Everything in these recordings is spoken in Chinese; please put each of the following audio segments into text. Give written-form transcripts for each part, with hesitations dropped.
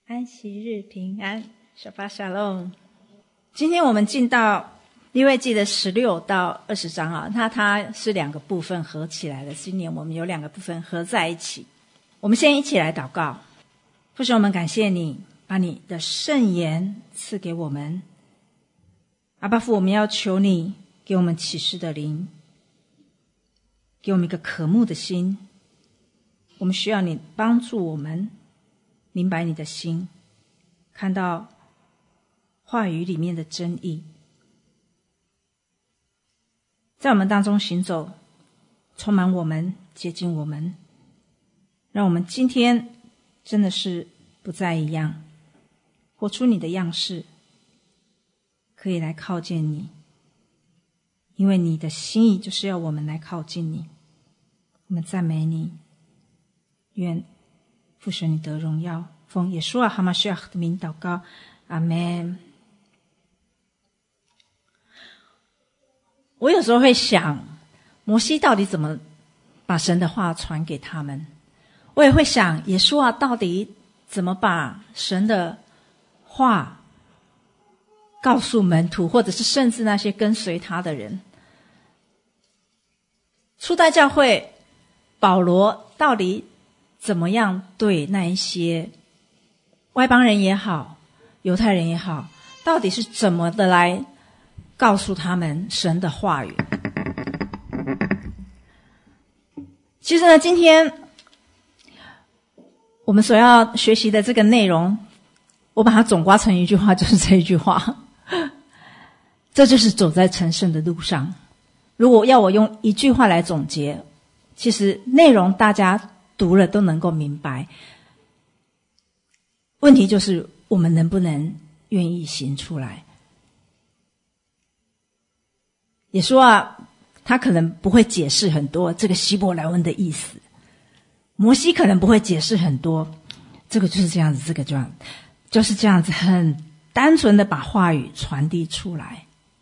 安息日平安，Shabbat Shalom。今天我们进到利未记的16到20章啊，那它是两个部分合起来的。今年我们有两个部分合在一起。我们先一起来祷告。父神，我们感谢你，把你的圣言赐给我们。阿爸父，我们要求你给我们启示的灵，给我们一个渴慕的心。我们需要你帮助我们明白你的心，看到话语里面的真意，在我们当中行走，充满我们，接近我们，让我们今天真的是不再一样，活出你的样式，可以来靠近你，因为你的心意就是要我们来靠近你。我们赞美你，愿父神你得荣耀，奉耶稣哈马西亚的名祷告，阿们。我有时候会想，摩西到底怎么把神的话传给他们？我也会想，耶稣到底怎么把神的话告诉门徒，或者是甚至那些跟随他的人？初代教会保罗到底怎么样对那一些外邦人也好，犹太人也好，到底是怎么的来告诉他们神的话语？其实呢，今天我们所要学习的这个内容，我把它总括成一句话，就是这一句话：这就是走在成圣的路上。如果要我用一句话来总结，其实内容大家读了都能够明白，问题就是我们能不能愿意行出来。也说他可能不会解释很多这个希伯来文的意思，摩西可能不会解释很多，这个就是这样子，这个就是这样子，很单纯的把话语传递出来。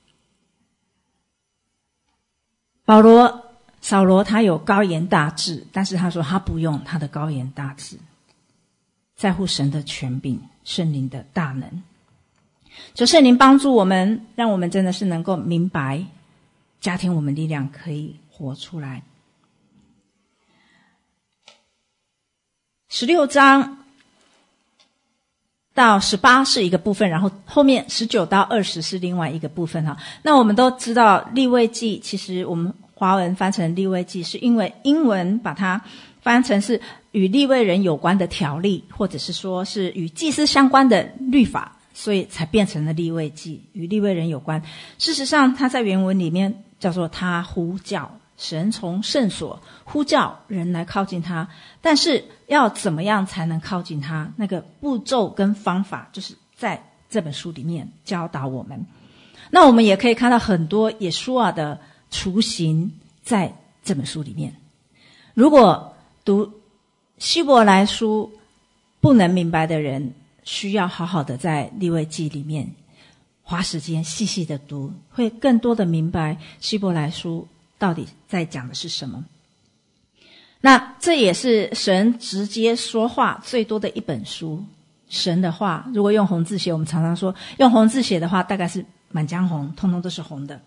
扫罗他有高言大志，但是他说他不用他的高言大志，在乎神的权柄，圣灵的大能。求圣灵帮助我们，让我们真的是能够明白，加添我们力量，可以活出来。16章到18是一个部分，然后后面19到20是另外一个部分哈。那我们都知道利未记，其实我们华文翻成利未记，是因为英文把它翻成是与利未人有关的条例，或者是说是与祭司相关的律法，所以才变成了利未记，与利未人有关。事实上它在原文里面叫做他呼叫，神从圣所呼叫人来靠近他，但是要怎么样才能靠近他，那个步骤跟方法就是在这本书里面教导我们。那我们也可以看到很多耶稣的雏形在这本书里面。如果读希伯来书不能明白的人，需要好好的在利未记里面花时间细细的读，会更多的明白希伯来书到底在讲的是什么。那这也是神直接说话最多的一本书。神的话如果用红字写，我们常常说用红字写的话，大概是满江红，通通都是红的。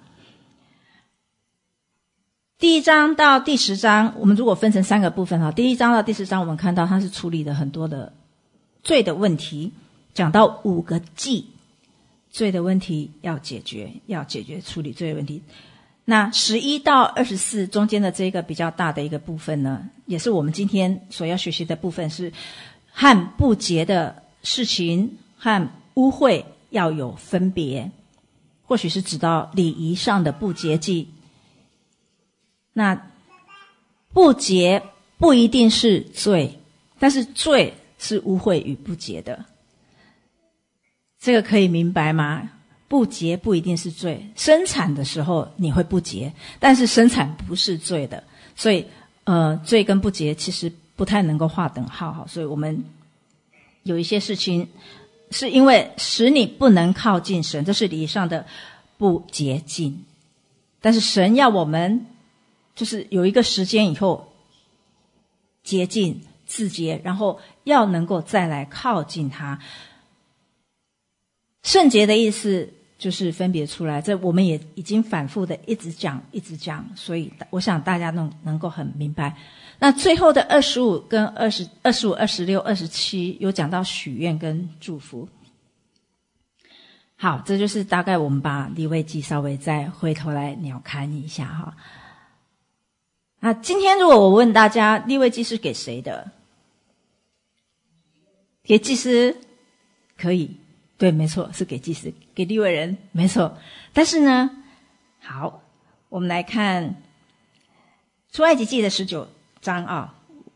第1章到第10章，我们如果分成3个部分，第1章到第10章，我们看到它是处理了很多的罪的问题，讲到5个祭，罪的问题要解决处理罪的问题。那11到24中间的这个比较大的一个部分呢，也是我们今天所要学习的部分，是和不洁的事情和污秽要有分别，或许是指到礼仪上的不洁净。那不洁不一定是罪，但是罪是污秽与不洁的，这个可以明白吗？不洁不一定是罪，生产的时候你会不洁，但是生产不是罪的，所以罪跟不洁其实不太能够划等号。所以我们有一些事情是因为使你不能靠近神，这是礼仪上的不洁净，但是神要我们就是有一个时间以后洁净自洁，然后要能够再来靠近他。圣洁的意思就是分别出来，这我们也已经反复的一直讲，所以我想大家能够很明白。那最后的25跟25、26、27有讲到许愿跟祝福。好，这就是大概我们把利未记稍微再回头来鸟瞰一下哈。那今天如果我问大家，利未记是给谁的？给祭司？可以，对，没错，是给祭司，给利未人，没错。但是呢，好，我们来看出埃及记的19章啊，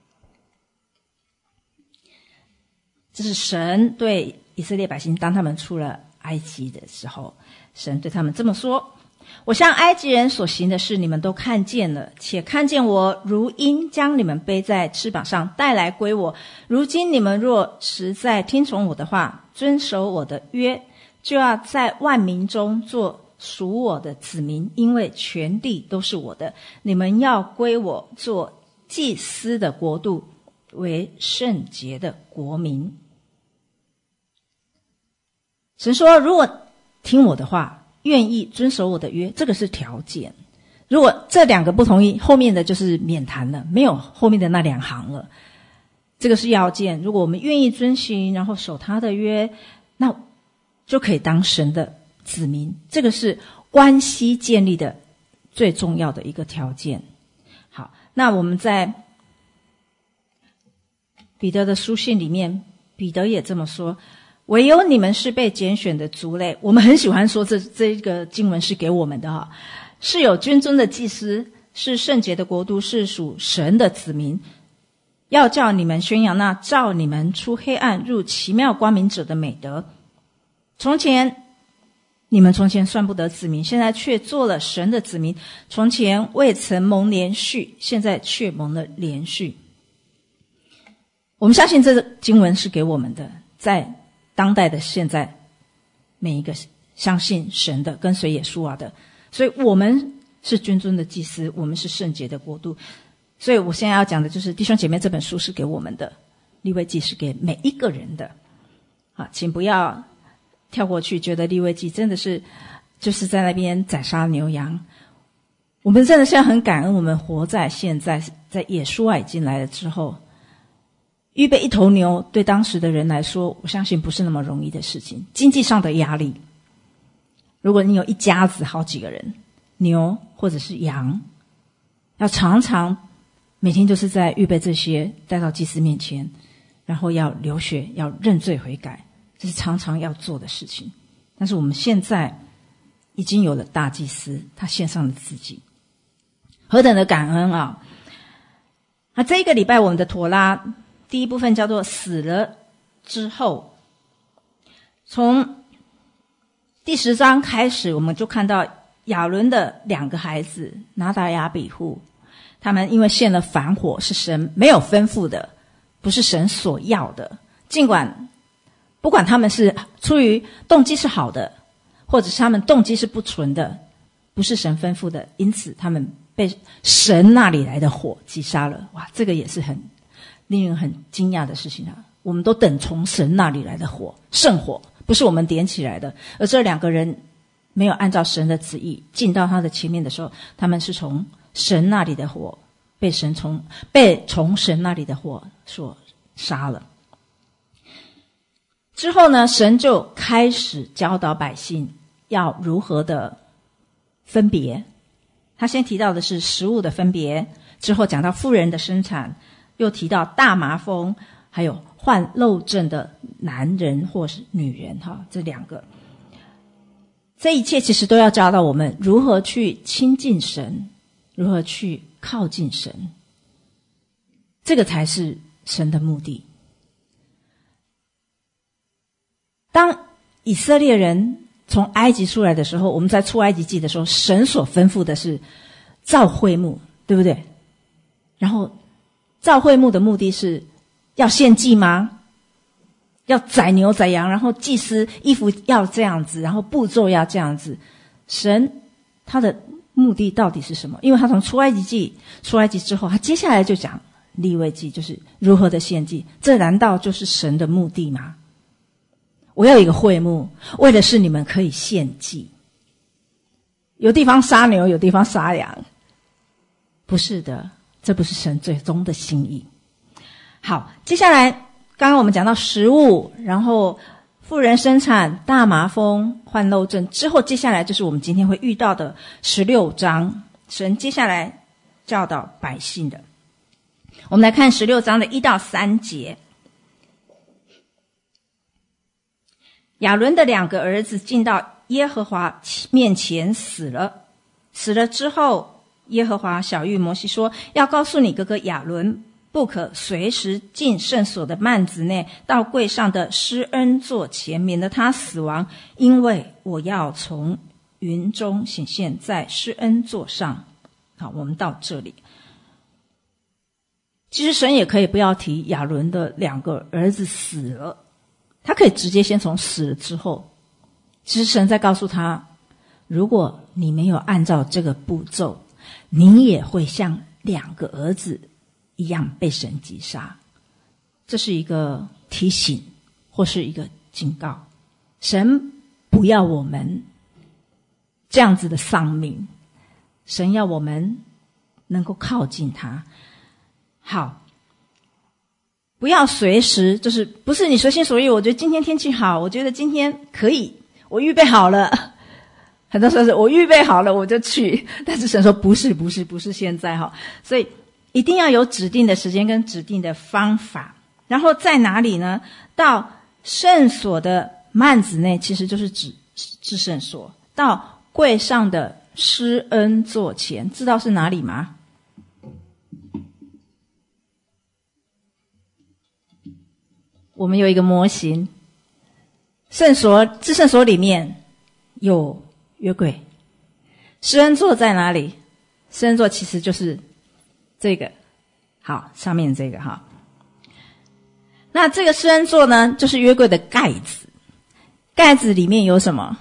这是神对以色列百姓，当他们出了埃及的时候，神对他们这么说：我向埃及人所行的事，你们都看见了，且看见我如鹰将你们背在翅膀上带来归我。如今你们若实在听从我的话，遵守我的约，就要在万民中做属我的子民，因为全地都是我的。你们要归我，做祭司的国度，为圣洁的国民。神说，如果听我的话，愿意遵守我的约，这个是条件。如果这两个不同意，后面的就是免谈了，没有后面的那2行了。这个是要件，如果我们愿意遵行，然后守他的约，那就可以当神的子民。这个是关系建立的最重要的一个条件。好，那我们在彼得的书信里面，彼得也这么说：唯有你们是被拣选的族类。我们很喜欢说这个经文是给我们的哈，是有君尊的祭司，是圣洁的国度，是属神的子民，要叫你们宣扬那召你们出黑暗入奇妙光明者的美德。你们从前算不得子民，现在却做了神的子民；从前未曾蒙连续，现在却蒙了连续。我们相信这个经文是给我们的，在当代的现在，每一个相信神的，跟随耶稣啊的，所以我们是君尊的祭司，我们是圣洁的国度。所以我现在要讲的就是弟兄姐妹，这本书是给我们的，利未记是给每一个人的。好，请不要跳过去，觉得利未记真的是就是在那边宰杀牛羊。我们真的是要很感恩，我们活在现在，在耶稣已经来了之后，预备一头牛对当时的人来说，我相信不是那么容易的事情。经济上的压力，如果你有一家子好几个人，牛或者是羊，要常常每天就是在预备这些带到祭司面前，然后要流血，要认罪悔改，这是常常要做的事情。但是我们现在已经有了大祭司，他献上了自己，何等的感恩啊！那这一个礼拜我们的妥拉第一部分叫做死了之后，从第10章开始，我们就看到亚伦的2个孩子拿达亚比户，他们因为献了反火，是神没有吩咐的，不是神所要的。不管他们是出于动机是好的，或者是他们动机是不纯的，不是神吩咐的，因此他们被神那里来的火击杀了。哇，这个也是很令人很惊讶的事情啊！我们都等从神那里来的火，圣火，不是我们点起来的。而这2个人没有按照神的旨意进到他的前面的时候，他们是从神那里的火被从神那里的火所杀了。之后呢，神就开始教导百姓要如何的分别。他先提到的是食物的分别，之后讲到妇人的生产，又提到大麻风，还有患漏症的男人或是女人，这2个。这一切其实都要教导我们如何去亲近神，如何去靠近神，这个才是神的目的。当以色列人从埃及出来的时候，我们在出埃及记的时候，神所吩咐的是造会幕，对不对？然后造会幕的目的是要献祭吗？要宰牛宰羊，然后祭司衣服要这样子，然后步骤要这样子。神他的目的到底是什么？因为他从出埃及之后，他接下来就讲利未记，就是如何的献祭。这难道就是神的目的吗？我要有一个会幕，为的是你们可以献祭。有地方杀牛，有地方杀羊，不是的，这不是神最终的心意。好，接下来刚刚我们讲到食物，然后妇人生产、大麻风、患漏症之后，接下来就是我们今天会遇到的16章，神接下来教导百姓的。我们来看16章的1到3节。亚伦的2个儿子进到耶和华面前死了之后，耶和华晓谕摩西说，要告诉你哥哥亚伦，不可随时进圣所的幔子内，到柜上的施恩座前，免得他死亡，因为我要从云中显现在施恩座上。好，我们到这里。其实神也可以不要提亚伦的2个儿子死了，他可以直接先从死了之后，其实神在告诉他，如果你没有按照这个步骤，你也会像2个儿子一样被神击杀。这是一个提醒或是一个警告，神不要我们这样子的丧命，神要我们能够靠近他。好，不要随时，就是不是你随心所欲，我觉得今天天气好，我觉得今天可以，我预备好了。很多时候是我预备好了我就去，但是神说不是现在哈，所以一定要有指定的时间跟指定的方法。然后在哪里呢？到圣所的幔子内，其实就是指至圣所，到柜上的施恩座前，知道是哪里吗？我们有一个模型，圣所至圣所里面有约柜，施恩座在哪里？施恩座其实就是这个，好，上面这个哈。那这个施恩座呢，就是约柜的盖子，盖子里面有什么？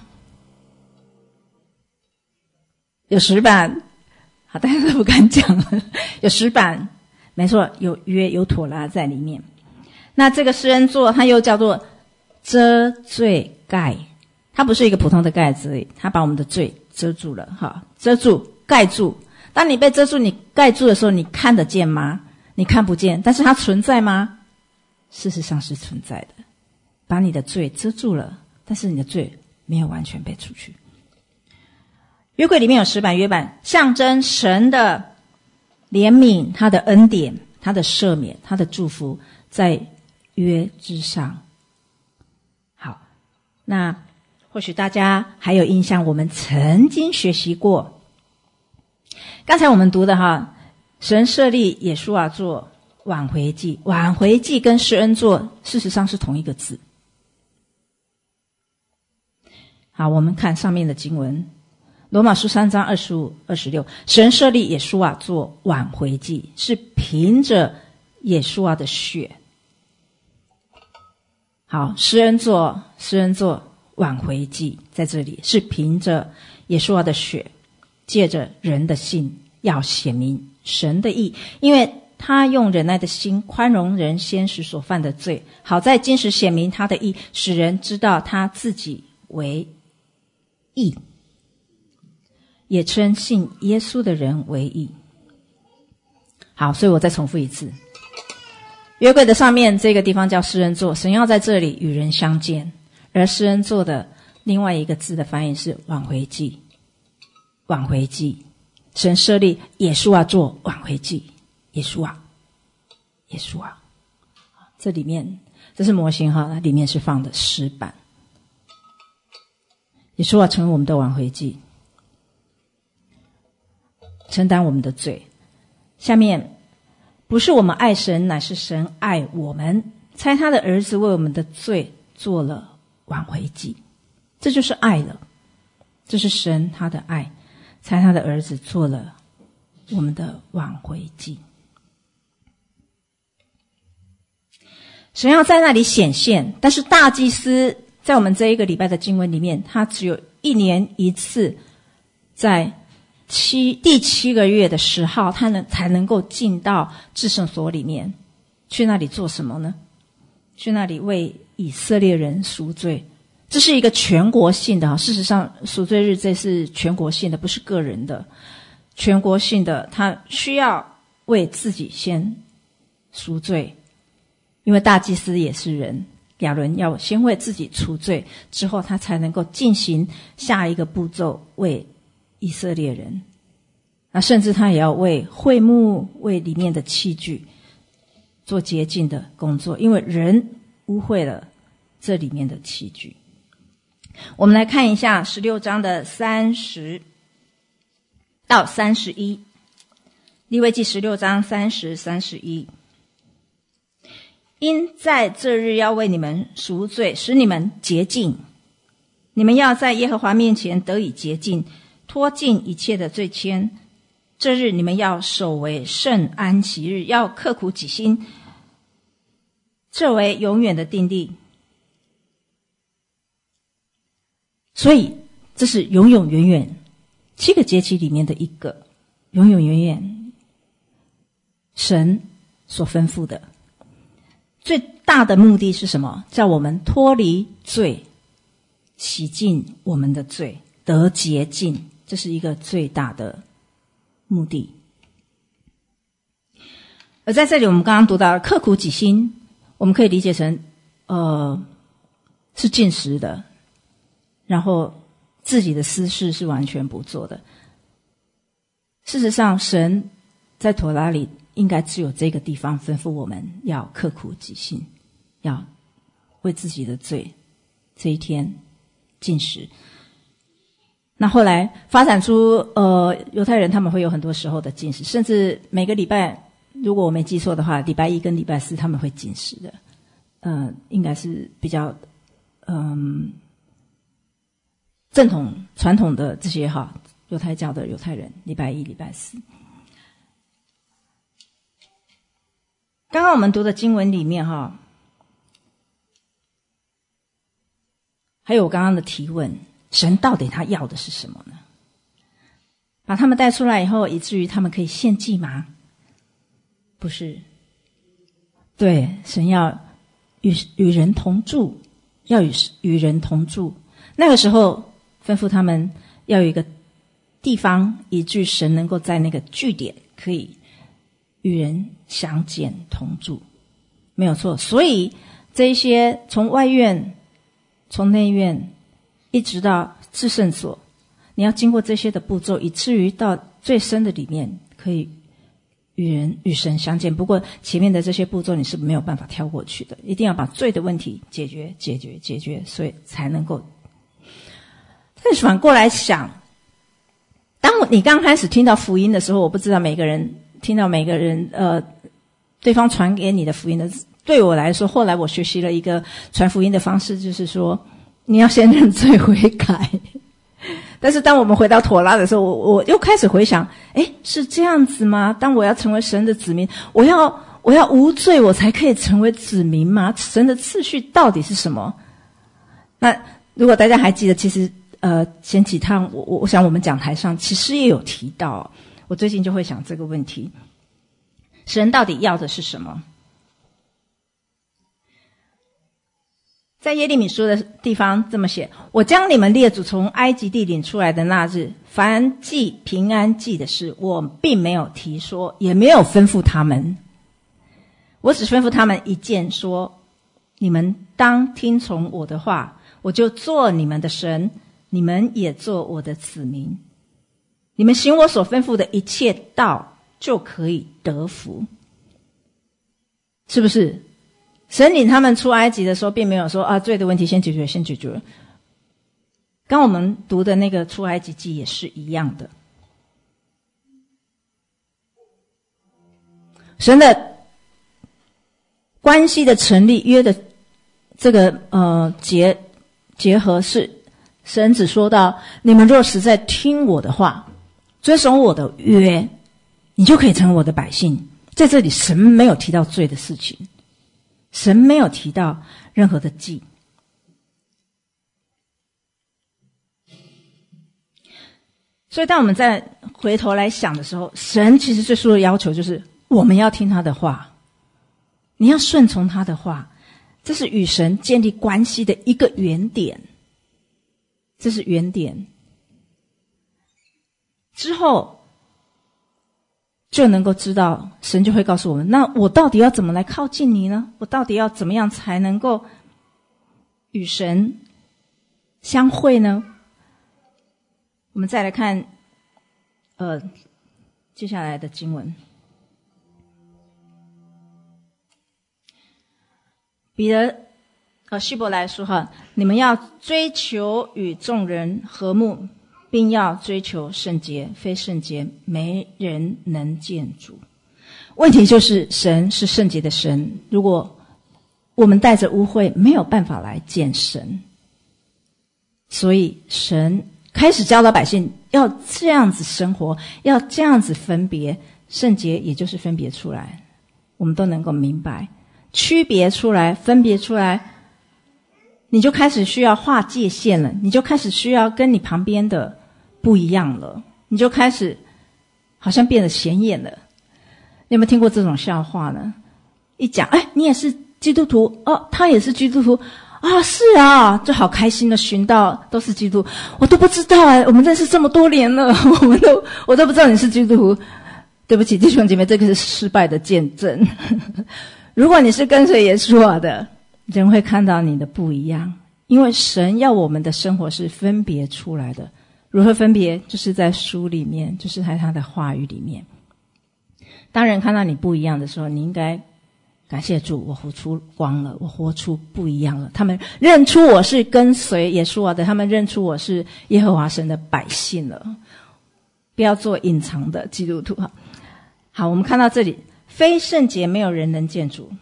有石板，好，大家都不敢讲了。有石板，没错，有约有妥拉在里面。那这个施恩座它又叫做遮罪盖，它不是一个普通的盖子而已，它把我们的罪遮住了，哈，遮住盖住。当你被遮住你盖住的时候，你看得见吗？你看不见，但是它存在吗？事实上是存在的，把你的罪遮住了，但是你的罪没有完全被除去。约柜里面有石板，约板象征神的怜悯，他的恩典，他的赦免，他的祝福在约之上。好，那或许大家还有印象，我们曾经学习过，刚才我们读的哈，神设立耶稣啊做挽回祭，挽回祭跟施恩座事实上是同一个字。好，我们看上面的经文，罗马书3章25、26，神设立耶稣啊做挽回祭，是凭着耶稣啊的血。好，施恩座挽回祭在这里是凭着耶稣啊的血，借着人的信要显明神的义，因为他用忍耐的心宽容人先时所犯的罪，好在今时显明他的义，使人知道他自己为义，也称信耶稣的人为义。好，所以我再重复一次，约柜的上面这个地方叫施恩座，神要在这里与人相见，而施恩座的另外一个字的翻译是挽回祭。挽回祭，神设立耶稣啊做挽回祭，耶稣啊，这里面这是模型哈，它里面是放的石板。耶稣啊成为我们的挽回祭，承担我们的罪。下面不是我们爱神，乃是神爱我们，差他的儿子为我们的罪做了挽回祭。这就是爱了，这是神他的爱，差他的儿子做了我们的挽回祭。神要在那里显现，但是大祭司在我们这一个礼拜的经文里面，他只有1年1次在第7个月的10号，他才能够进到至圣所里面，去那里做什么呢？去那里为以色列人赎罪。这是一个全国性的，事实上赎罪日这是全国性的，不是个人的，全国性的，他需要为自己先赎罪，因为大祭司也是人，亚伦要先为自己赎罪，之后他才能够进行下一个步骤，为以色列人。那甚至他也要为会幕，为里面的器具做洁净的工作，因为人污秽了这里面的器具。我们来看一下16章的30到31，利未记16章30、31。因在这日要为你们赎罪，使你们洁净，你们要在耶和华面前得以洁净，脱尽一切的罪愆。这日你们要守为圣安息日，要刻苦己心，这为永远的定例。所以这是永永远远7个节期里面的一个，永永远远神所吩咐的。最大的目的是什么？叫我们脱离罪，洗净我们的罪，得洁净，这是一个最大的目的。而在这里我们刚刚读到刻苦己心，我们可以理解成是禁食的，然后自己的私事是完全不做的。事实上神在妥拉里应该只有这个地方吩咐我们要刻苦己心，要为自己的罪这一天禁食。那后来发展出犹太人他们会有很多时候的禁食，甚至每个礼拜，如果我没记错的话，礼拜1跟礼拜4他们会禁食的。应该是比较正统传统的这些犹太教的犹太人，礼拜1礼拜4。刚刚我们读的经文里面还有我刚刚的提问，神到底他要的是什么呢？把他们带出来以后，以至于他们可以献祭吗？不是。对，神要与人同住，要与人同住。那个时候吩咐他们要有一个地方，以至于神能够在那个据点可以与人相见同住，没有错。所以这一些从外院从内院一直到至圣所，你要经过这些的步骤，以至于到最深的里面可以与神相见。不过前面的这些步骤你是没有办法跳过去的，一定要把罪的问题解决，所以才能够。但是反过来想，当你刚开始听到福音的时候，我不知道每个人听到每个人对方传给你的福音的，对我来说，后来我学习了一个传福音的方式，就是说你要先认罪悔改。但是当我们回到妥拉的时候，我又开始回想，是这样子吗？当我要成为神的子民，我要无罪我才可以成为子民吗？神的次序到底是什么？那如果大家还记得，其实前几趟我想我们讲台上其实也有提到，我最近就会想这个问题，神到底要的是什么？在耶利米书的地方这么写，我将你们列祖从埃及地领出来的那日，凡祭平安祭的事，我并没有提说，也没有吩咐他们，我只吩咐他们一件，说你们当听从我的话，我就做你们的神，你们也做我的子民，你们行我所吩咐的一切道，就可以得福。是不是神领他们出埃及的时候，并没有说罪的问题先解决。跟我们读的那个出埃及记也是一样的。神的关系的成立，约的这个结合是，神只说到你们若实在听我的话，遵守我的约，你就可以成为我的百姓。在这里神没有提到罪的事情，神没有提到任何的祭。 所以当我们再回头来想的时候，神其实最初的要求就是我们要听他的话，你要顺从他的话，这是与神建立关系的一个原点，这是原点。之后就能够知道，神就会告诉我们，那我到底要怎么来靠近你呢？我到底要怎么样才能够与神相会呢？我们再来看接下来的经文。彼得希伯来书哈，你们要追求与众人和睦，并要追求圣洁，非圣洁没人能见主。问题就是神是圣洁的神，如果我们带着污秽，没有办法来见神。所以神开始教导百姓要这样子生活，要这样子分别，圣洁也就是分别出来，我们都能够明白，区别出来，分别出来，你就开始需要划界限了，你就开始需要跟你旁边的不一样了，你就开始好像变得显眼了。你有没有听过这种笑话呢？一讲，你也是基督徒哦，他也是基督徒啊，是啊，就好开心的寻到都是基督徒，我都不知道我们认识这么多年了，我都不知道你是基督徒。对不起，弟兄姐妹，这个是失败的见证。如果你是跟随耶稣的，人会看到你的不一样，因为神要我们的生活是分别出来的。如何分别？就是在书里面，就是在他的话语里面。当人看到你不一样的时候，你应该感谢主，我活出光了，我活出不一样了。他们认出我是跟随耶稣的，他们认出我是耶和华神的百姓了。不要做隐藏的基督徒。好，我们看到这里，非圣洁没有人能见主。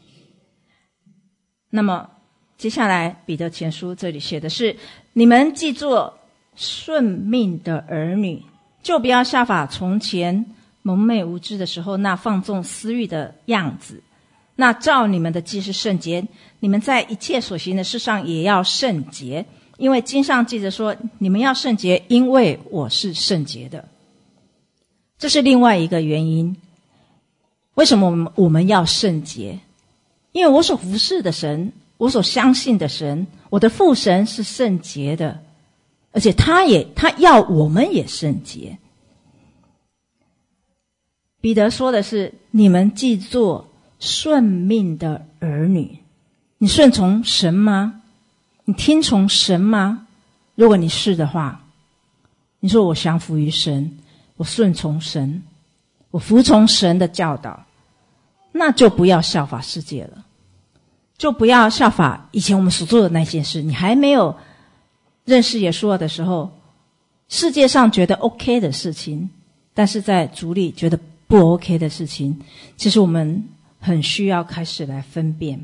那么接下来彼得前书这里写的是，你们既做顺命的儿女，就不要效法从前蒙昧无知的时候那放纵私欲的样子。那照你们的既是圣洁，你们在一切所行的事上也要圣洁，因为经上记着说，你们要圣洁，因为我是圣洁的。这是另外一个原因，为什么我们要圣洁？因为我所服侍的神，我所相信的神，我的父神是圣洁的，而且他要我们也圣洁。彼得说的是，你们既做顺命的儿女，你顺从神吗？你听从神吗？如果你是的话，你说我降服于神，我顺从神，我服从神的教导，那就不要效法世界了，就不要效法以前我们所做的那些事。你还没有认识耶稣的时候，世界上觉得 OK 的事情，但是在主里觉得不 OK 的事情，其实我们很需要开始来分辨。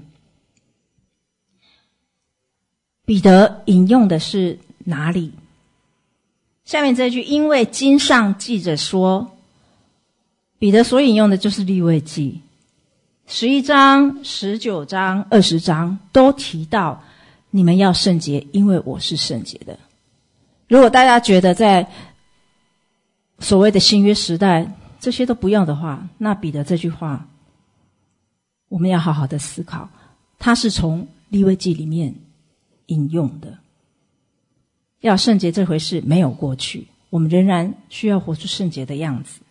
彼得引用的是哪里？下面这句，因为经上记着说，彼得所引用的就是利未记11章、19章、20章都提到你们要圣洁，因为我是圣洁的。如果大家觉得在所谓的新约时代这些都不用的话，那彼得这句话我们要好好的思考，他是从利未记里面引用的。要圣洁这回事没有过去，我们仍然需要活出圣洁的样子。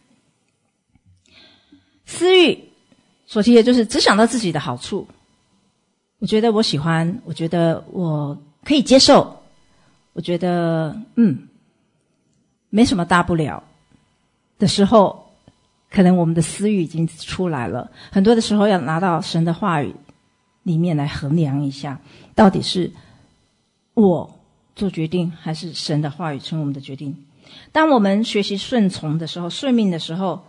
私欲所提的就是只想到自己的好处，我觉得我喜欢，我觉得我可以接受，我觉得没什么大不了的时候，可能我们的私欲已经出来了。很多的时候要拿到神的话语里面来衡量一下，到底是我做决定还是神的话语成为我们的决定。当我们学习顺从的时候，顺命的时候，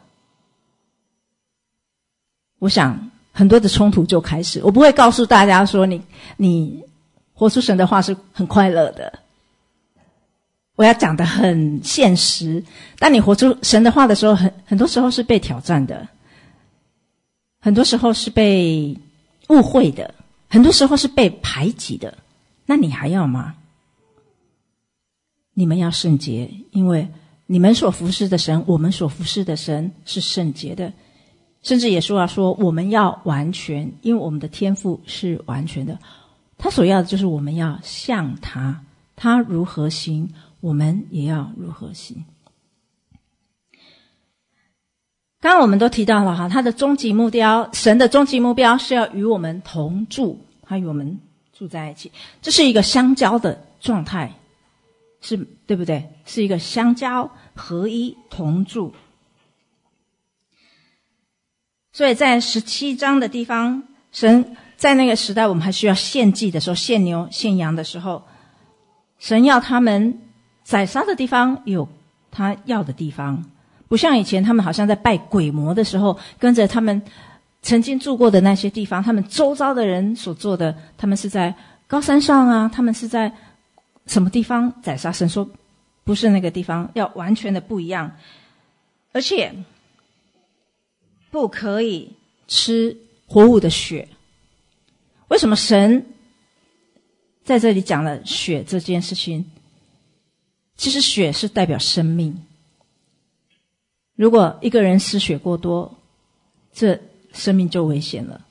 我想很多的冲突就开始。我不会告诉大家说你活出神的话是很快乐的，我要讲得很现实。当你活出神的话的时候，很多时候是被挑战的，很多时候是被误会的，很多时候是被排挤的，那你还要吗？你们要圣洁，因为你们所服侍的神，我们所服侍的神是圣洁的，甚至也说我们要完全，因为我们的天父是完全的，他所要的就是我们要像他，他如何行，我们也要如何行。刚刚我们都提到了他的终极目标，神的终极目标是要与我们同住，他与我们住在一起，这是一个相交的状态，是对不对？是一个相交合一同住。所以在17章的地方，神在那个时代我们还需要献祭的时候，献牛献羊的时候，神要他们宰杀的地方有他要的地方，不像以前他们好像在拜鬼魔的时候，跟着他们曾经住过的那些地方，他们周遭的人所做的，他们是在高山上啊，他们是在什么地方宰杀，神说不是那个地方，要完全的不一样，而且不可以吃活物的血。为什么神在这里讲了血这件事情？其实血是代表生命，如果一个人失血过多，这生命就危险了。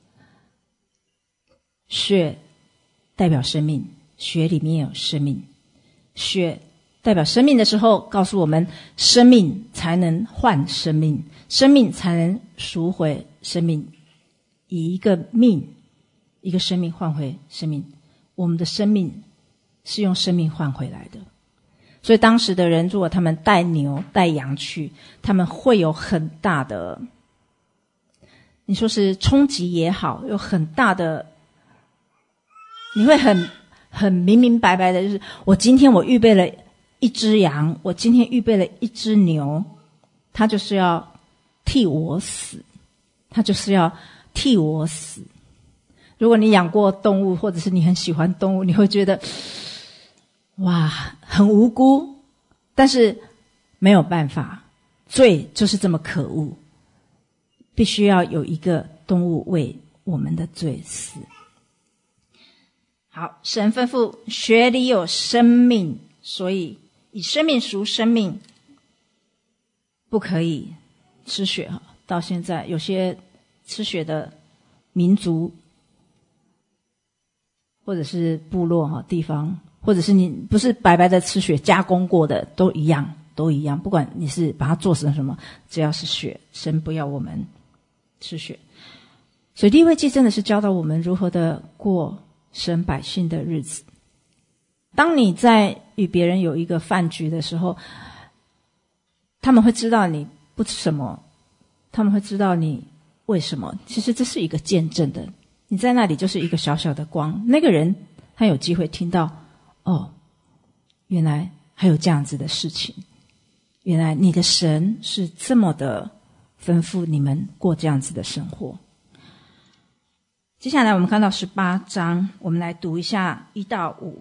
血代表生命，血里面有生命，血代表生命的时候，告诉我们生命才能换生命，生命才能赎回生命，以一个生命换回生命。我们的生命是用生命换回来的。所以当时的人如果他们带牛带羊去，他们会有很大的，你说是冲击也好，有很大的，你会很明白白的，就是我今天我预备了一只羊，我今天预备了一只牛，他就是要替我死，他就是要替我死。如果你养过动物，或者是你很喜欢动物，你会觉得哇，很无辜，但是没有办法，罪就是这么可恶，必须要有一个动物为我们的罪死。好，神吩咐血里有生命，所以以生命赎生命，不可以吃血。到现在有些吃血的民族或者是部落地方，或者是你不是白白的吃血，加工过的都一样，不管你是把它做成什么，只要是血，神不要我们吃血。所以利未记真的是教导我们如何的过神百姓的日子。当你在与别人有一个饭局的时候，他们会知道你不吃什么，他们会知道你为什么，其实这是一个见证的，你在那里就是一个小小的光，那个人他有机会听到，哦，原来还有这样子的事情，原来你的神是这么的吩咐你们过这样子的生活。接下来我们看到18章，我们来读一下1到5。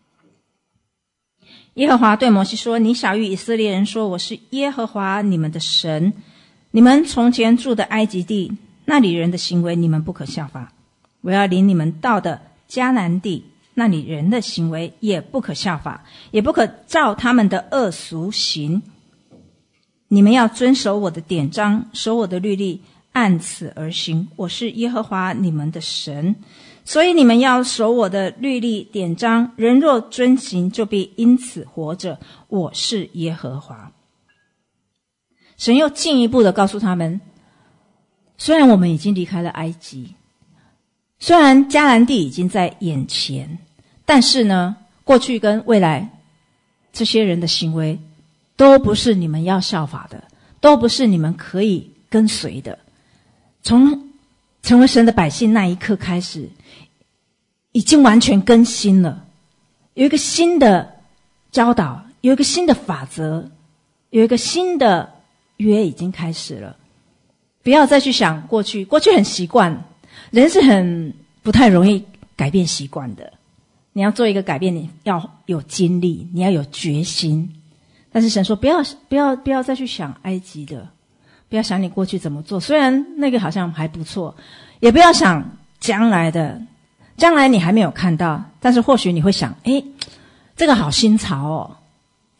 耶和华对摩西说，你晓谕以色列人说，我是耶和华你们的神，你们从前住的埃及地，那里人的行为你们不可效法，我要领你们到的迦南地，那里人的行为也不可效法，也不可照他们的恶俗行。你们要遵守我的典章，守我的律例，按此而行，我是耶和华你们的神。所以你们要守我的律例典章，人若遵行，就必因此活着，我是耶和华。神又进一步的告诉他们，虽然我们已经离开了埃及，虽然迦南地已经在眼前，但是呢，过去跟未来这些人的行为都不是你们要效法的，都不是你们可以跟随的。从成为神的百姓那一刻开始，已经完全更新了，有一个新的教导，有一个新的法则，有一个新的约已经开始了。不要再去想过去很习惯，人是很不太容易改变习惯的，你要做一个改变，你要有精力，你要有决心。但是神说不要再去想埃及的，不要想你过去怎么做，虽然那个好像还不错，也不要想将来的，将来你还没有看到，但是或许你会想，这个好新潮哦，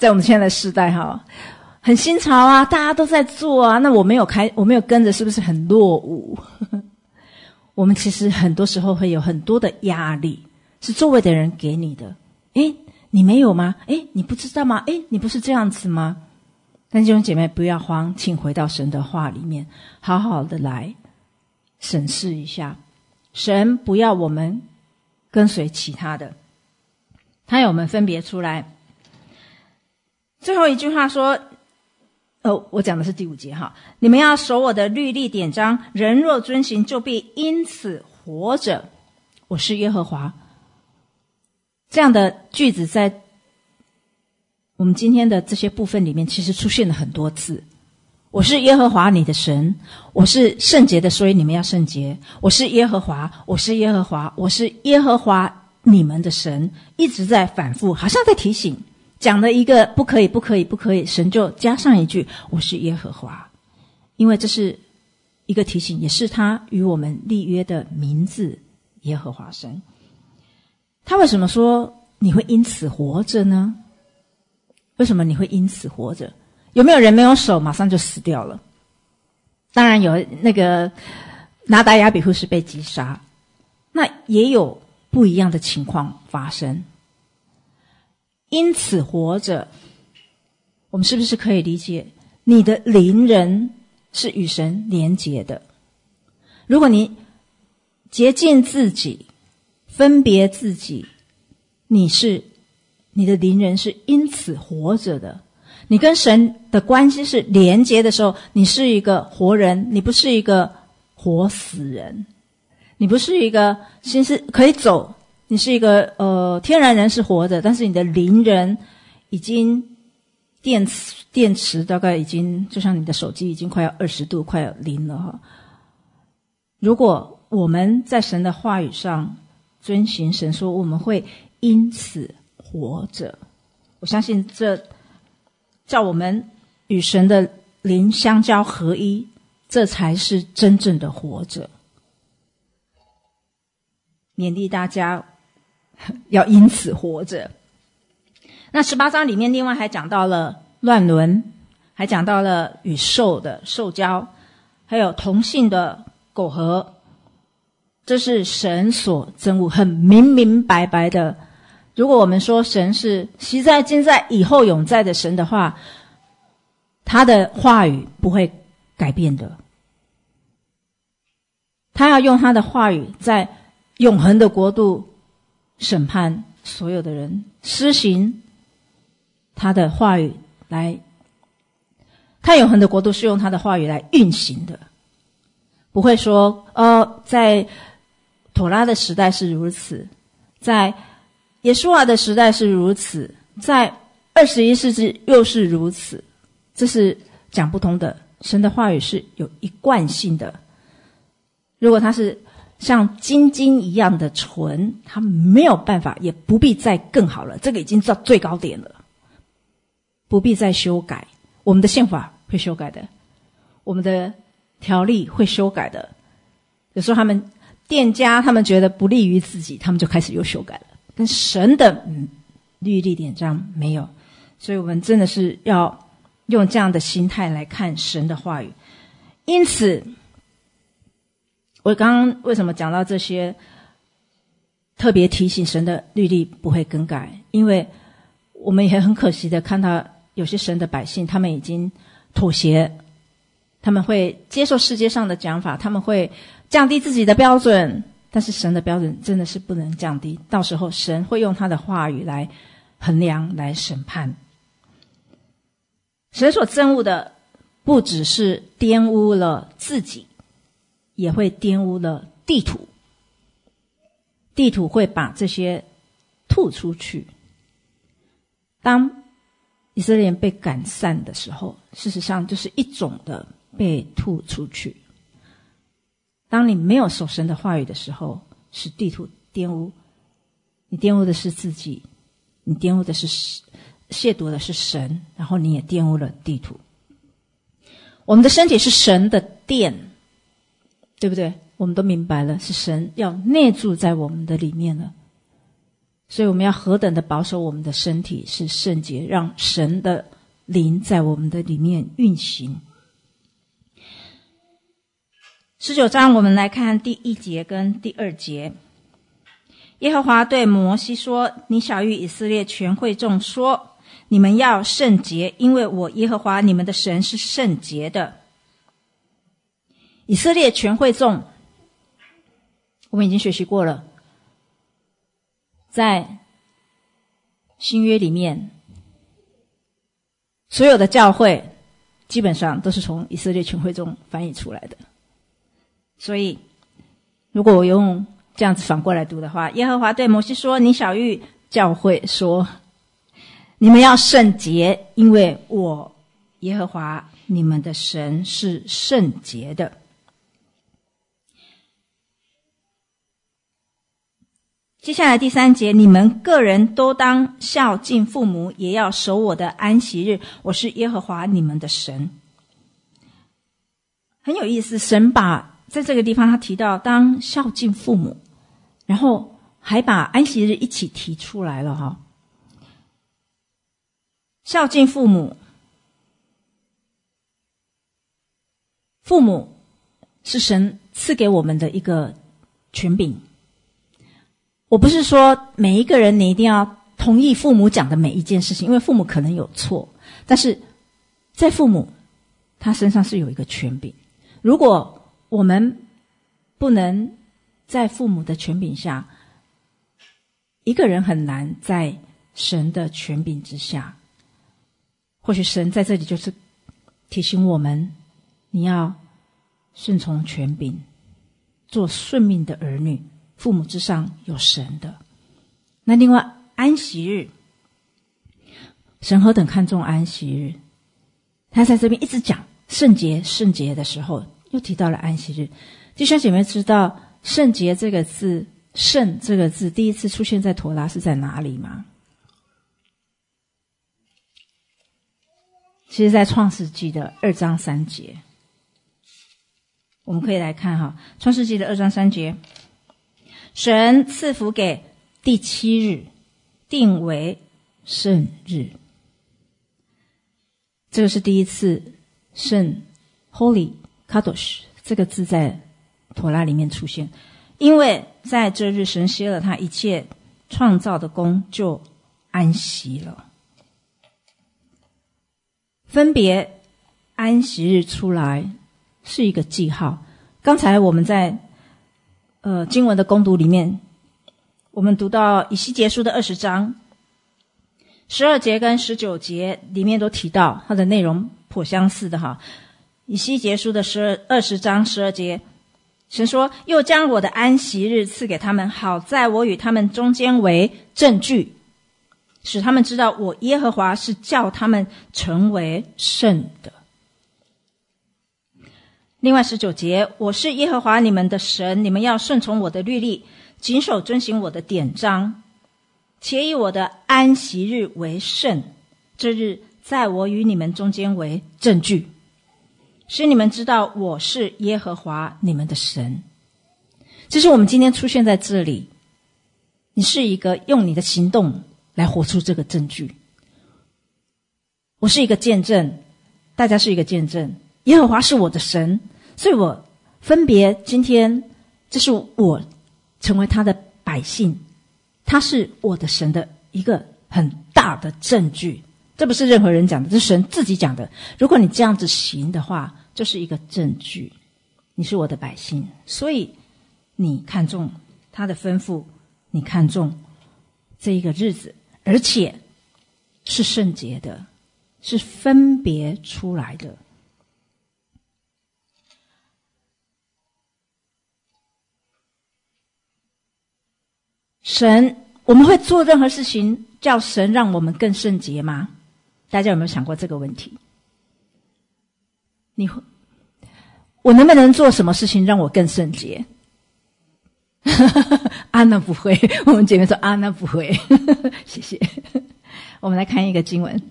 在我们现在的时代很新潮啊，大家都在做啊，那我没有跟着，是不是很落伍？我们其实很多时候会有很多的压力，是周围的人给你的。诶，你没有吗？诶，你不知道吗？诶，你不是这样子吗？但弟兄姐妹不要慌，请回到神的话里面，好好的来审视一下。神不要我们跟随其他的，他要我们分别出来。最后一句话说，我讲的是第5节哈，你们要守我的律例典章，人若遵行，就必因此活着。我是耶和华。这样的句子在我们今天的这些部分里面其实出现了很多次。我是耶和华你的神，我是圣洁的，所以你们要圣洁。我是耶和华，我是耶和华，我是耶和华你们的神，一直在反复，好像在提醒，讲了一个不可以不可以不可以，神就加上一句我是耶和华，因为这是一个提醒，也是他与我们立约的名字，耶和华神。他为什么说你会因此活着呢？为什么你会因此活着？有没有人没有手马上就死掉了？当然有，那个拿达亚比户是被击杀，那也有不一样的情况发生。因此活着，我们是不是可以理解你的灵人是与神连结的？如果你洁净自己，分别自己，你的灵人是因此活着的。你跟神的关系是连结的时候，你是一个活人，你不是一个活死人，你不是一个心是可以走，你是一个天然人是活的，但是你的灵人已经电池大概已经就像你的手机已经快要20度，快要0了哈。如果我们在神的话语上遵行神说，我们会因此活着。我相信这叫我们与神的灵相交合一，这才是真正的活着。勉励大家要因此活着。那18章里面另外还讲到了乱伦，还讲到了与兽的兽交，还有同性的苟合，这是神所憎恶，很明明白白的。如果我们说神是昔在今在以后永在的神的话，他的话语不会改变的。他要用他的话语在永恒的国度审判所有的人，施行他的话语来，他永恒的国度是用他的话语来运行的，不会说在妥拉的时代是如此，在耶稣亚的时代是如此，在21世纪又是如此，这是讲不通的。神的话语是有一贯性的，如果它是像金晶一样的纯，它没有办法，也不必再更好了，这个已经到最高点了，不必再修改。我们的宪法会修改的，我们的条例会修改的，有时候他们店家他们觉得不利于自己，他们就开始又修改了。跟神的律例典章没有，所以我们真的是要用这样的心态来看神的话语。因此我刚刚为什么讲到这些，特别提醒神的律例不会更改，因为我们也很可惜的看到有些神的百姓他们已经妥协，他们会接受世界上的讲法，他们会降低自己的标准，但是神的标准真的是不能降低，到时候神会用他的话语来衡量，来审判。神所憎恶的不只是玷污了自己，也会玷污了地土，地土会把这些吐出去。当以色列人被赶散的时候，事实上就是一种的被吐出去。当你没有守神的话语的时候，是地土玷污，你玷污的是自己，你玷污的是亵渎的是神，然后你也玷污了地土。我们的身体是神的殿，对不对？我们都明白了，是神要内住在我们的里面了。 所以我们要何等的保守我们的身体是圣洁，让神的灵在我们的里面运行。19章我们来看第1节跟第2节。耶和华对摩西说，你晓谕以色列全会众说，你们要圣洁，因为我耶和华你们的神是圣洁的。以色列全会众我们已经学习过了，在新约里面所有的教会基本上都是从以色列全会众翻译出来的。所以如果我用这样子反过来读的话，耶和华对摩西说，你晓谕教会说，你们要圣洁，因为我耶和华你们的神是圣洁的。接下来第3节，你们个人都当孝敬父母，也要守我的安息日，我是耶和华你们的神。很有意思，神把在这个地方他提到当孝敬父母，然后还把安息日一起提出来了哈。孝敬父母，父母是神赐给我们的一个权柄。我不是说每一个人你一定要同意父母讲的每一件事情，因为父母可能有错，但是在父母他身上是有一个权柄。如果我们不能在父母的权柄下，一个人很难在神的权柄之下。或许神在这里就是提醒我们，你要顺从权柄，做顺命的儿女，父母之上有神的。那另外安息日，神何等看重安息日，他在这边一直讲圣洁圣洁的时候又提到了安息日。弟兄姐妹知道圣洁这个字，圣这个字第一次出现在妥拉是在哪里吗？其实在创世纪的2章3节。我们可以来看哈，创世纪的2章3节，神赐福给第7日，定为圣日。这个是第一次圣 Holy Kadosh 这个字在妥拉里面出现，因为在这日神歇了他一切创造的功，就安息了。分别安息日出来是一个记号。刚才我们在经文的攻读里面，我们读到以西结书的20章12节跟19节里面都提到，它的内容颇相似的哈。以西结书的20章12节，神说，又将我的安息日赐给他们，好在我与他们中间为证据，使他们知道我耶和华是叫他们成为圣的。另外19节，我是耶和华你们的神，你们要顺从我的律例，谨守遵行我的典章，且以我的安息日为圣，这日在我与你们中间为证据，使你们知道我是耶和华你们的神。这是我们今天出现在这里，你是一个用你的行动来活出这个证据。我是一个见证，大家是一个见证，耶和华是我的神，所以我分别今天，这是我成为他的百姓，他是我的神的一个很大的证据。这不是任何人讲的，这是神自己讲的。如果你这样子行的话，就是一个证据，你是我的百姓，所以你看重他的吩咐，你看重这一个日子，而且是圣洁的，是分别出来的。神，我们会做任何事情叫神让我们更圣洁吗？大家有没有想过这个问题？我能不能做什么事情让我更圣洁？啊，那不会。我们姐妹说啊，那不会。谢谢。我们来看一个经文。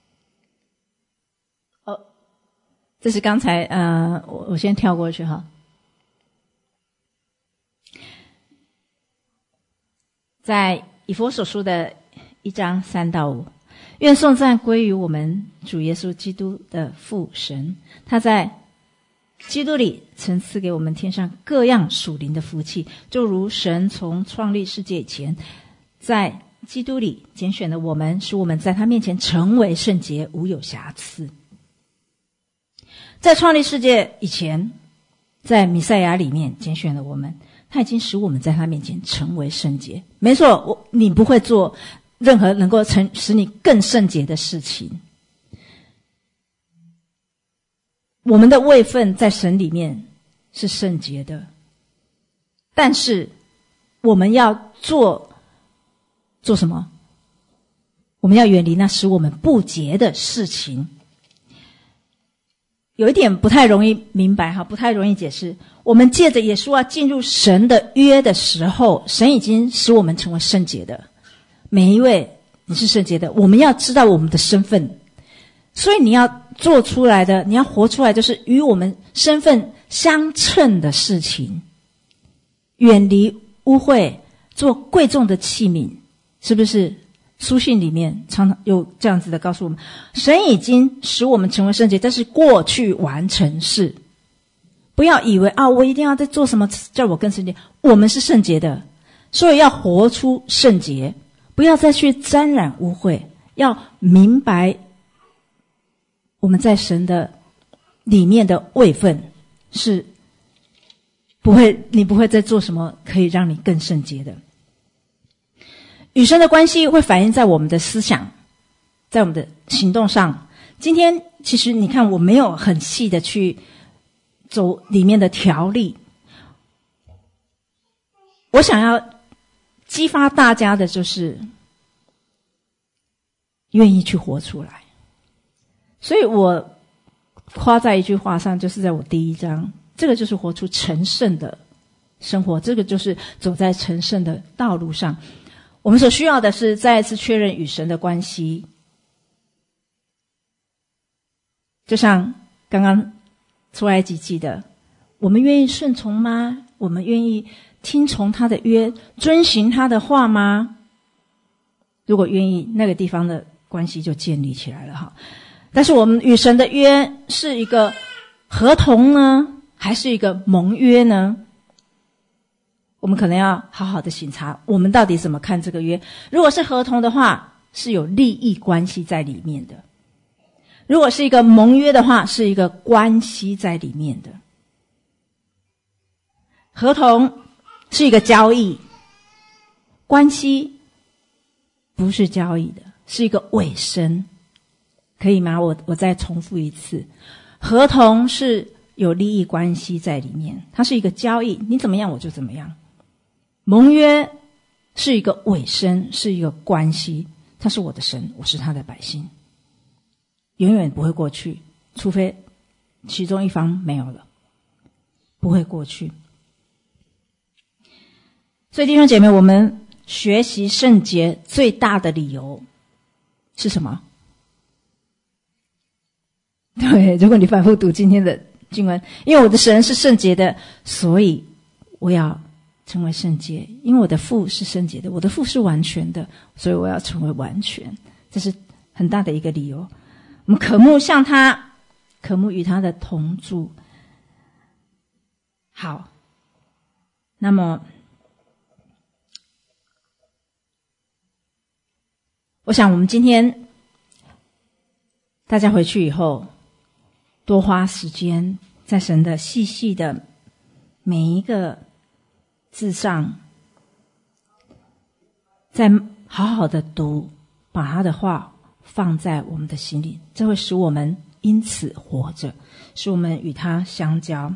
这是刚才我先跳过去哈。在以弗所书的1章3到5，愿颂赞归于我们主耶稣基督的父神，他在基督里曾赐给我们天上各样属灵的福气，就如神从创立世界以前，在基督里拣选了我们，使我们在他面前成为圣洁，无有瑕疵。在创立世界以前，在弥赛亚里面拣选了我们，他已经使我们在他面前成为圣洁。没错，你不会做任何能够使你更圣洁的事情。我们的位分在神里面是圣洁的，但是我们要做什么？我们要远离那使我们不洁的事情。有一点不太容易明白，不太容易解释。我们借着耶稣要进入神的约的时候，神已经使我们成为圣洁的。每一位你是圣洁的，我们要知道我们的身份，所以你要做出来的，你要活出来，就是与我们身份相称的事情，远离污秽，做贵重的器皿。是不是书信里面常常有这样子的告诉我们，神已经使我们成为圣洁，这是过去完成式。不要以为我一定要在做什么叫我更圣洁，我们是圣洁的，所以要活出圣洁，不要再去沾染污秽，要明白我们在神的里面的位分是你不会再做什么可以让你更圣洁的。与神的关系会反映在我们的思想，在我们的行动上。今天其实你看，我没有很细的去走里面的条例，我想要激发大家的就是愿意去活出来。所以我夸在一句话上，就是在我第1章，这个就是活出成圣的生活，这个就是走在成圣的道路上。我们所需要的是再一次确认与神的关系，就像刚刚出埃及记的，我们愿意顺从吗？我们愿意听从他的约，遵行他的话吗？如果愿意，那个地方的关系就建立起来了哈。但是我们与神的约是一个合同呢，还是一个盟约呢？我们可能要好好的省察，我们到底怎么看这个约。如果是合同的话，是有利益关系在里面的；如果是一个盟约的话，是一个关系在里面的。合同是一个交易，关系不是交易的，是一个委身，可以吗？我再重复一次，合同是有利益关系在里面，它是一个交易，你怎么样我就怎么样。盟约是一个委身，是一个关系，他是我的神，我是他的百姓，永远不会过去，除非其中一方没有了，不会过去。所以弟兄姐妹，我们学习圣洁最大的理由是什么？对，如果你反复读今天的经文，因为我的神是圣洁的，所以我要成为圣洁，因为我的父是圣洁的，我的父是完全的，所以我要成为完全，这是很大的一个理由。我们渴慕像他，渴慕与他的同住。好，那么我想我们今天大家回去以后，多花时间在神的细细的每一个字上，再好好的读，把他的话放在我们的心里，这会使我们因此活着，使我们与他相交。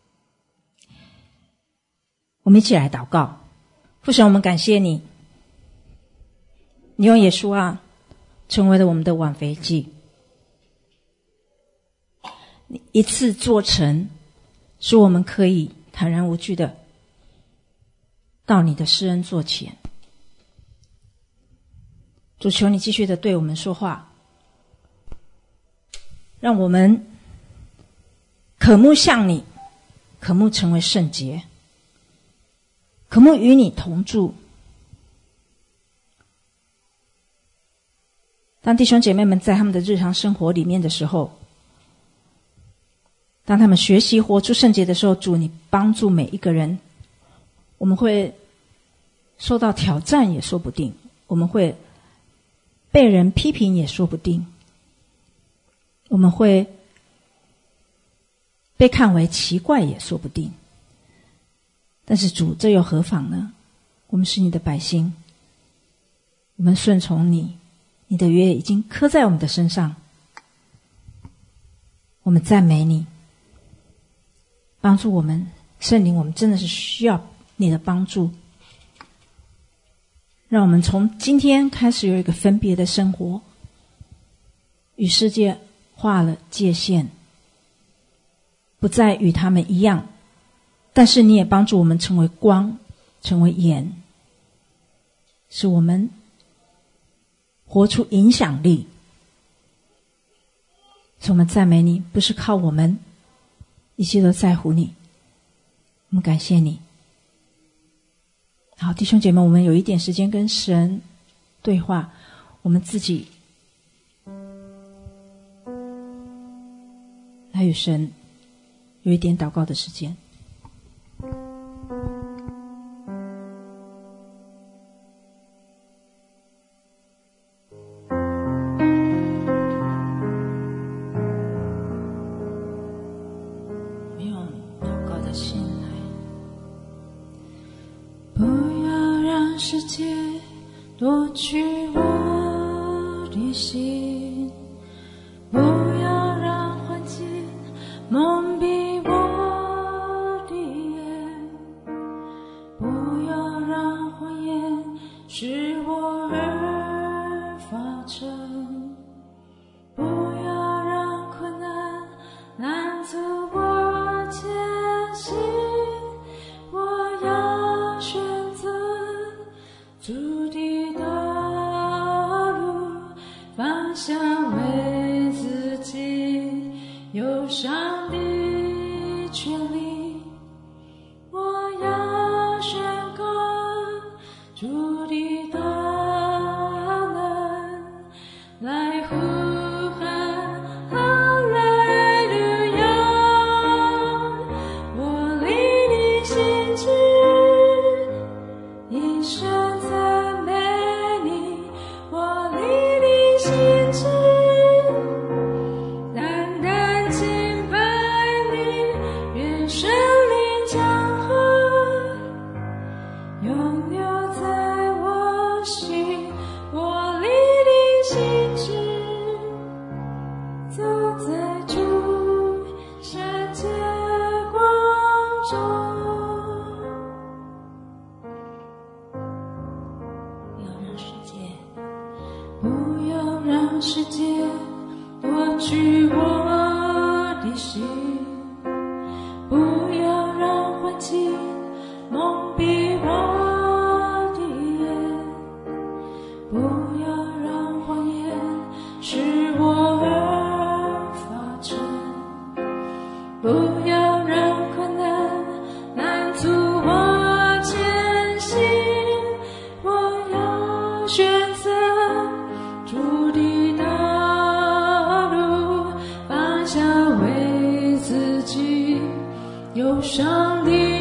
我们一起来祷告。父神，我们感谢你，你用耶稣成为了我们的挽回祭，你一次做成，使我们可以坦然无惧的到你的施恩座前。主，求你继续的对我们说话，让我们渴慕向你，渴慕成为圣洁，渴慕与你同住， 当弟兄姐妹们在他们的日常生活里面的时候，当他们学习活出圣洁的时候，主你帮助每一个人。我们会受到挑战也说不定，我们会被人批评也说不定，我们会被看为奇怪也说不定。但是主，这又何妨呢？我们是你的百姓，我们顺从你，你的约已经刻在我们的身上，我们赞美你，帮助我们。圣灵，我们真的是需要你的帮助，让我们从今天开始有一个分别的生活，与世界划了界限，不再与他们一样。但是你也帮助我们成为光，成为盐，使我们活出影响力。所以我们赞美你，不是靠我们，一切都在乎你。我们感谢你。好，弟兄姐妹，我们有一点时间跟神对话，我们自己来与神有一点祷告的时间。 夺去我的心，不要让环境蒙蔽我的眼，不要让谎言使我而发沉，不要让困难拦阻我前行，我要选择主的道路，放下为自己忧伤的权利，我要宣告主的大能，来呼喊哈利路亚，我离你心志一生赞美你，我离你心志单单敬拜你，愿圣灵江河永留在我心，我离你心志走在主圣洁光中。不要让世界夺取我的心，不要让环境蒙蔽我的眼，不要让谎言使我而发沉，不要让困难拦阻我前行，我要选择主的道路，放下为自己忧伤的